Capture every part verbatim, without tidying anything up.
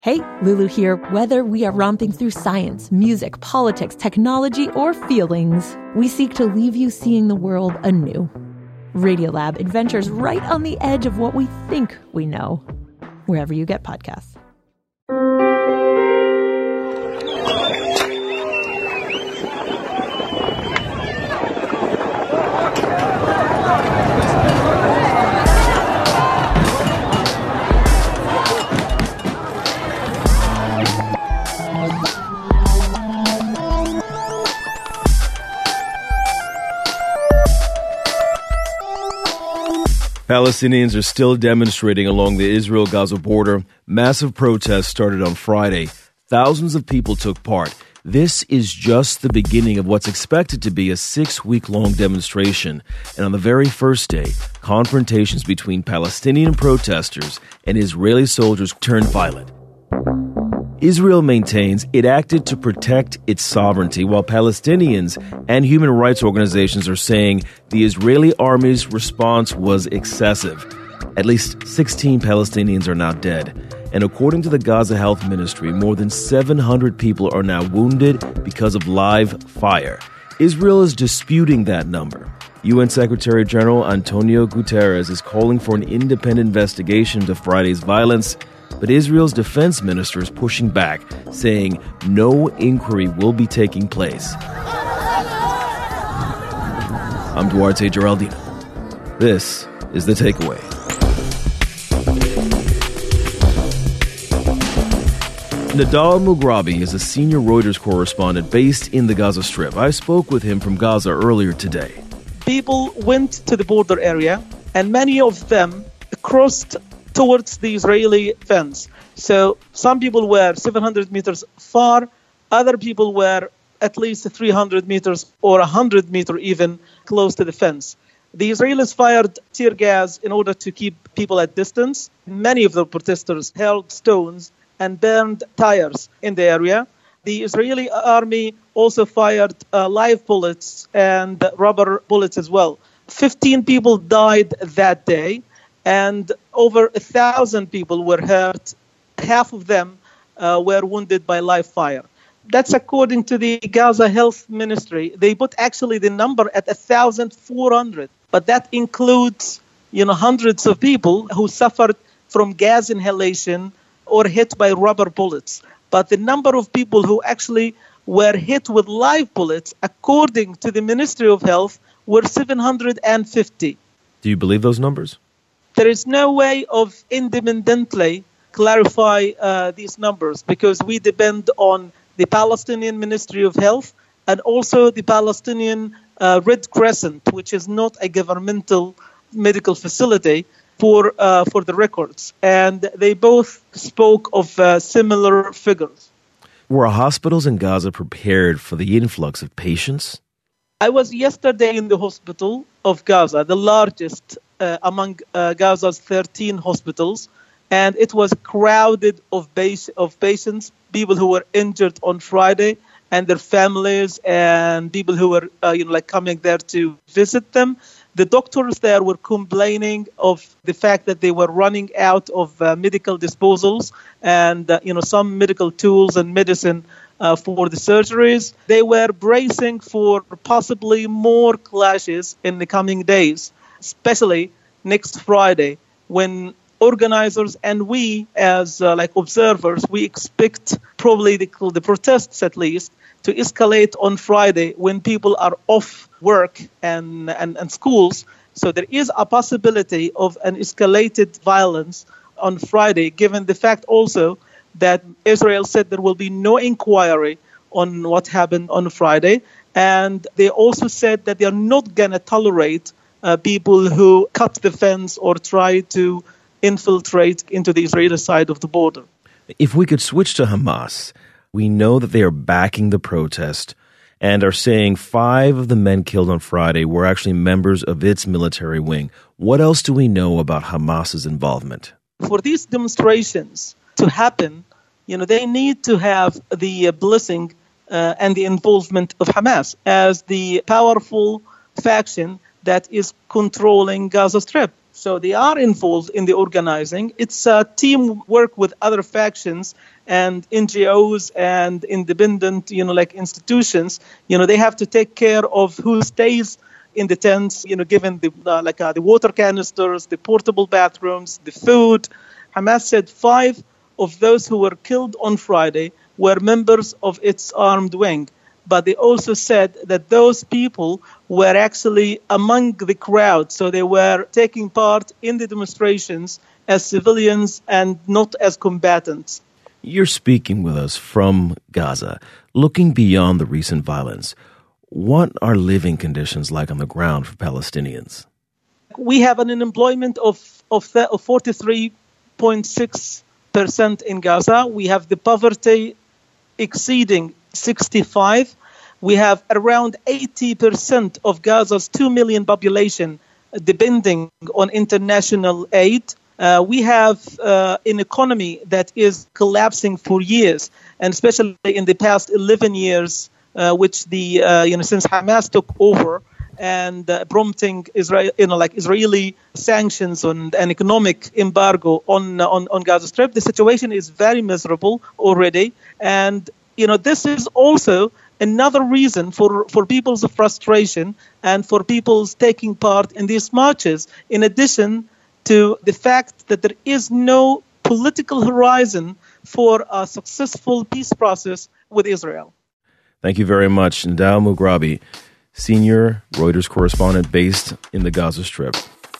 Hey, Lulu here. Whether we are romping through science, music, politics, technology, or feelings, we seek to leave you seeing the world anew. Radiolab adventures right on the edge of what we think we know, wherever you get podcasts. Palestinians are still demonstrating along the Israel-Gaza border. Massive protests started on Friday. Thousands of people took part. This is just the beginning of what's expected to be a six-week-long demonstration. And on the very first day, confrontations between Palestinian protesters and Israeli soldiers turned violent. Israel maintains it acted to protect its sovereignty, while Palestinians and human rights organizations are saying the Israeli army's response was excessive. At least sixteen Palestinians are now dead. And according to the Gaza Health Ministry, more than seven hundred people are now wounded because of live fire. Israel is disputing that number. U N Secretary General Antonio Guterres is calling for an independent investigation into Friday's violence. But Israel's defense minister is pushing back, saying no inquiry will be taking place. I'm Duarte Geraldino. This is The Takeaway. Nadaal Mughrabi is a senior Reuters correspondent based in the Gaza Strip. I spoke with him from Gaza earlier today. People went to the border area, and many of them crossed towards the Israeli fence. So some people were seven hundred meters far, other people were at least three hundred meters or one hundred meters even close to the fence. The Israelis fired tear gas in order to keep people at distance. Many of the protesters hurled stones and burned tires in the area. The Israeli army also fired uh, live bullets and rubber bullets as well. fifteen people died that day, and over a thousand people were hurt. Half of them uh, were wounded by live fire. That's according to the Gaza Health Ministry. They put actually the number at one thousand four hundred, but that includes, you know, hundreds of people who suffered from gas inhalation or hit by rubber bullets. But the number of people who actually were hit with live bullets, according to the Ministry of Health, were seven hundred fifty. Do you believe those numbers? There is no way of independently clarify uh, these numbers because we depend on the Palestinian Ministry of Health and also the Palestinian uh, Red Crescent, which is not a governmental medical facility, for uh, for the records. And they both spoke of uh, similar figures. Were hospitals in Gaza prepared for the influx of patients? I was yesterday in the hospital of Gaza, the largest uh, among uh, Gaza's thirteen hospitals, and it was crowded of base, of patients, people who were injured on Friday, and their families, and people who were uh, you know like coming there to visit them. The doctors there were complaining of the fact that they were running out of uh, medical disposals and uh, you know some medical tools and medicine Uh, for the surgeries. They were bracing for possibly more clashes in the coming days, especially next Friday, when organizers and we as uh, like observers, we expect probably the, the protests at least to escalate on Friday when people are off work and, and, and schools. So there is a possibility of an escalated violence on Friday, given the fact also that Israel said there will be no inquiry on what happened on Friday. And they also said that they are not going to tolerate uh, people who cut the fence or try to infiltrate into the Israeli side of the border. If we could switch to Hamas, we know that they are backing the protest and are saying five of the men killed on Friday were actually members of its military wing. What else do we know about Hamas's involvement? For these demonstrations to happen, you know, they need to have the uh, blessing uh, and the involvement of Hamas as the powerful faction that is controlling Gaza Strip. So they are involved in the organizing. It's a teamwork with other factions and N G Os and independent, you know, like institutions. You know, they have to take care of who stays in the tents, you know, given the uh, like uh, the water canisters, the portable bathrooms, the food. Hamas said five of those who were killed on Friday were members of its armed wing. But they also said that those people were actually among the crowd. So they were taking part in the demonstrations as civilians and not as combatants. You're speaking with us from Gaza. Looking beyond the recent violence, what are living conditions like on the ground for Palestinians? We have an unemployment of, of, of forty-three point six percent in Gaza. We have the poverty exceeding sixty-five. We have around eighty percent of Gaza's two million population depending on international aid. Uh, we have uh, an economy that is collapsing for years, and especially in the past eleven years, uh, which the uh, you know since Hamas took over and uh, prompting Israel, you know, like Israeli sanctions and an economic embargo on on on Gaza Strip, the situation is very miserable already, and you know this is also another reason for, for people's frustration and for people's taking part in these marches, in addition to the fact that there is no political horizon for a successful peace process with Israel. Thank you very much, Nidal Mughrabi, senior Reuters correspondent based in the Gaza Strip.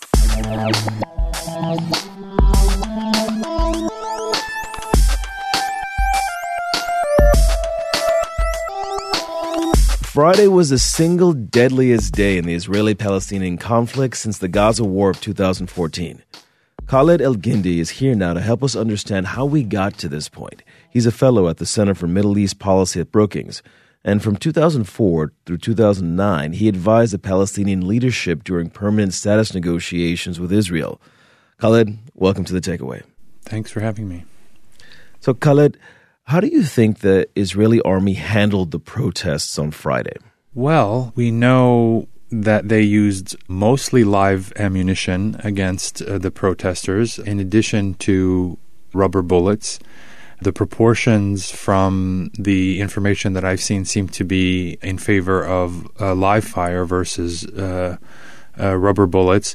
Friday was the single deadliest day in the Israeli-Palestinian conflict since the Gaza War of two thousand fourteen. Khaled El-Gindi is here now to help us understand how we got to this point. He's a fellow at the Center for Middle East Policy at Brookings, and from two thousand four through two thousand nine, he advised the Palestinian leadership during permanent status negotiations with Israel. Khaled, welcome to The Takeaway. Thanks for having me. So, Khaled, how do you think the Israeli army handled the protests on Friday? Well, we know that they used mostly live ammunition against uh, the protesters, in addition to rubber bullets. The proportions from the information that I've seen seem to be in favor of uh, live fire versus uh, uh, rubber bullets.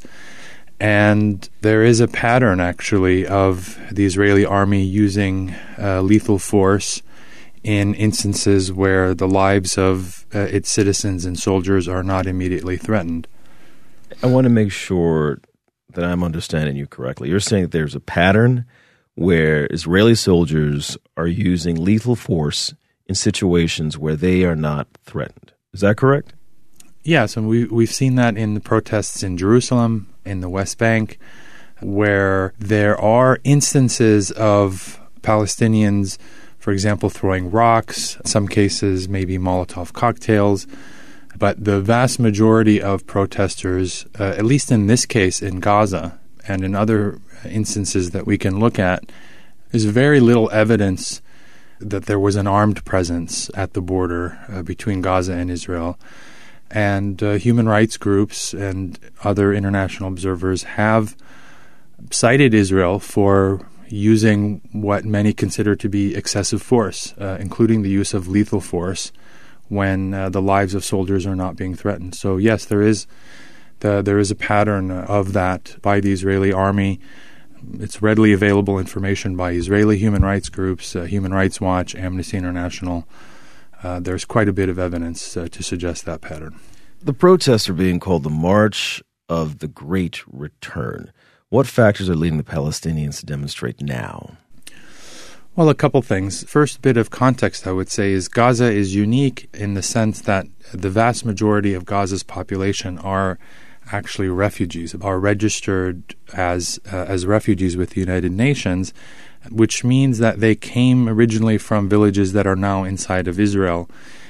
And there is a pattern, actually, of the Israeli army using uh, lethal force in instances where the lives of uh, its citizens and soldiers are not immediately threatened. I want to make sure that I'm understanding you correctly. You're saying that there's a pattern where Israeli soldiers are using lethal force in situations where they are not threatened. Is that correct? Yes, and we, we've seen that in the protests in Jerusalem, in the West Bank, where there are instances of Palestinians, for example, throwing rocks, in some cases maybe Molotov cocktails, but the vast majority of protesters, uh, at least in this case in Gaza and in other instances that we can look at, there's very little evidence that there was an armed presence at the border uh, between Gaza and Israel. And uh, human rights groups and other international observers have cited Israel for using what many consider to be excessive force, uh, including the use of lethal force when uh, the lives of soldiers are not being threatened. So yes, there is the, there is a pattern of that by the Israeli army. It's readily available information by Israeli human rights groups, uh, Human Rights Watch, Amnesty International. Uh, there's quite a bit of evidence uh, to suggest that pattern. The protests are being called the March of the Great Return. What factors are leading the Palestinians to demonstrate now? Well, a couple things. First bit of context, I would say, is Gaza is unique in the sense that the vast majority of Gaza's population are actually refugees, are registered as uh, as refugees with the United Nations, which means that they came originally from villages that are now inside of Israel.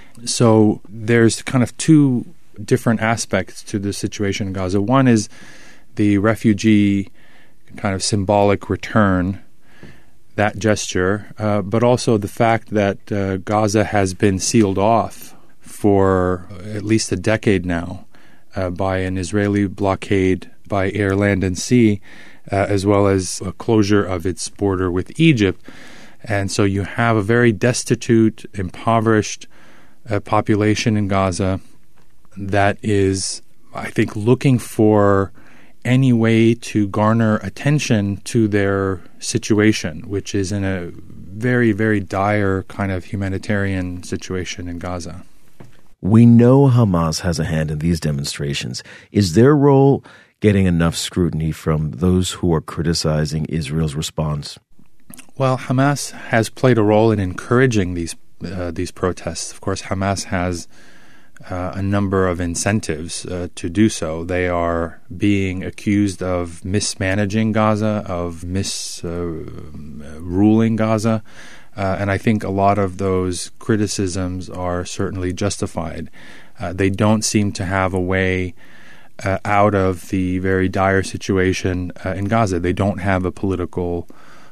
So there's kind of two different aspects to the situation in Gaza. One is the refugee kind of symbolic return, that gesture, uh, but also the fact that uh, Gaza has been sealed off for at least a decade now uh, by an Israeli blockade by air, land, and sea, uh, as well as a closure of its border with Egypt. And so you have a very destitute, impoverished uh, population in Gaza that is, I think, looking for any way to garner attention to their situation, which is in a very, very dire kind of humanitarian situation in Gaza. We know Hamas has a hand in these demonstrations. Is their role getting enough scrutiny from those who are criticizing Israel's response? Well, Hamas has played a role in encouraging these uh, these protests. Of course, Hamas has uh, a number of incentives uh, to do so. They are being accused of mismanaging Gaza, of misruling uh, Gaza, uh, and I think a lot of those criticisms are certainly justified. Uh, they don't seem to have a way uh, out of the very dire situation uh, in Gaza. They don't have a political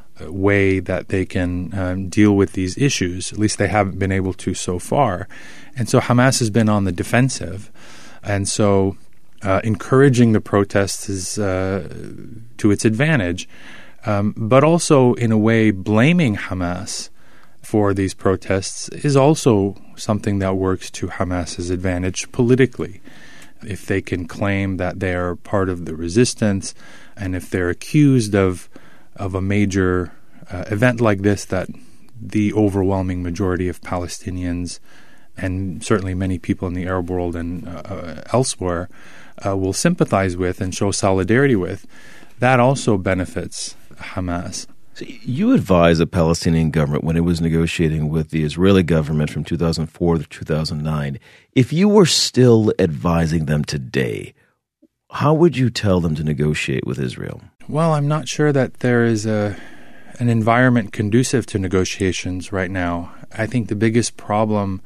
way that they can um, deal with these issues. At least they haven't been able to so far. And so Hamas has been on the defensive. And so uh, encouraging the protests is uh, to its advantage, um, but also in a way blaming Hamas for these protests is also something that works to Hamas's advantage politically. If they can claim that they are part of the resistance, and if they're accused of of a major uh, event like this that the overwhelming majority of Palestinians and certainly many people in the Arab world and uh, elsewhere uh, will sympathize with and show solidarity with, that also benefits Hamas. So you advised the Palestinian government when it was negotiating with the Israeli government from two thousand four to two thousand nine. If you were still advising them today, how would you tell them to negotiate with Israel? Well, I'm not sure that there is a an environment conducive to negotiations right now. I think the biggest problem,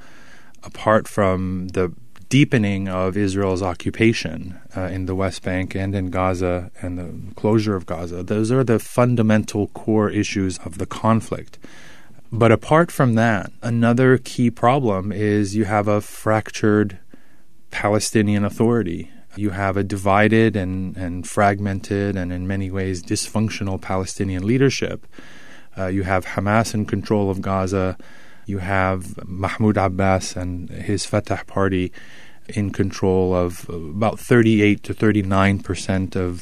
apart from the deepening of Israel's occupation uh, in the West Bank and in Gaza and the closure of Gaza, those are the fundamental core issues of the conflict. But apart from that, another key problem is you have a fractured Palestinian Authority. You have a divided and, and fragmented and in many ways dysfunctional Palestinian leadership. Uh, you have Hamas in control of Gaza. You have Mahmoud Abbas and his Fatah party in control of about thirty-eight to thirty-nine percent of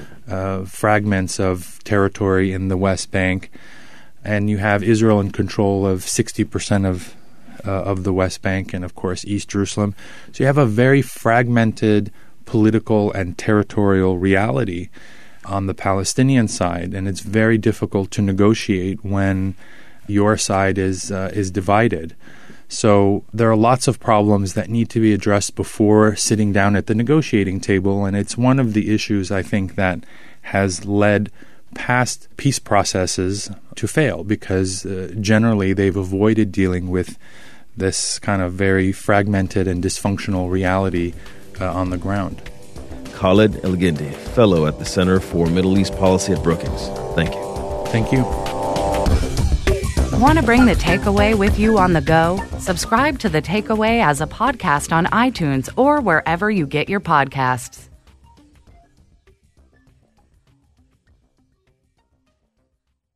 uh, fragments of territory in the West Bank. And you have Israel in control of sixty percent of uh, of the West Bank and, of course, East Jerusalem. So you have a very fragmented political and territorial reality on the Palestinian side, and it's very difficult to negotiate when your side is uh, is divided. So there are lots of problems that need to be addressed before sitting down at the negotiating table, and it's one of the issues I think that has led past peace processes to fail because uh, generally they've avoided dealing with this kind of very fragmented and dysfunctional reality Uh, on the ground. Khaled Elgindy, fellow at the Center for Middle East Policy at Brookings. Thank you. Thank you. Want to bring The Takeaway with you on the go? Subscribe to The Takeaway as a podcast on iTunes or wherever you get your podcasts.